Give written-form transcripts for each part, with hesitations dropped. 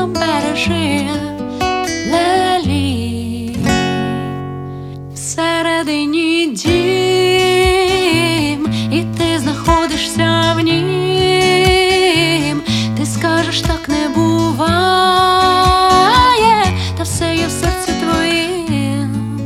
серцем бережи лелі. Всередині дім, і ти знаходишся в нім. Ти скажеш, так не буває, та все є в серці твоїм.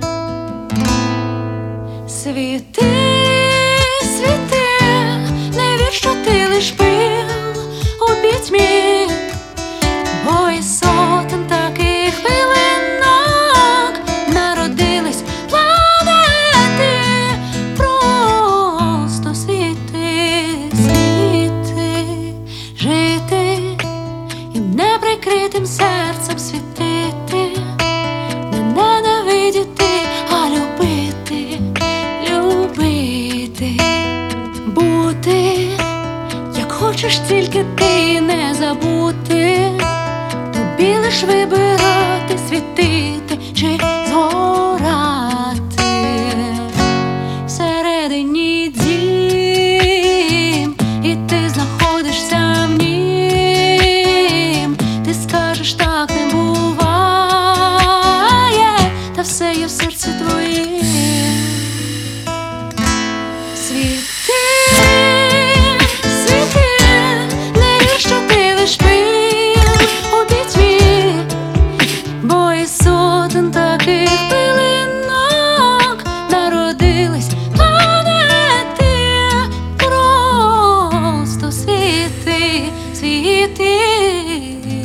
Світи, світи, не вір, що ти лиш пил у пітьмі, бо із сотень таких пилинок народились планети. Просто світи, світи, жити і неприкритим серцем світити, не ненавидіти, а любити, любити, бути, як хочеш, тільки ти не забути. Тобі лиш вибирати, світити чи згорати. Всередині дім, і ти знаходишся в нім. Ти скажеш, так не буває, та все є в серці твоїм. Світи, світи, не вір, що ти лиш пил у пітьмі, бо із сотень таких пилинок народились планети. Просто світи, світи.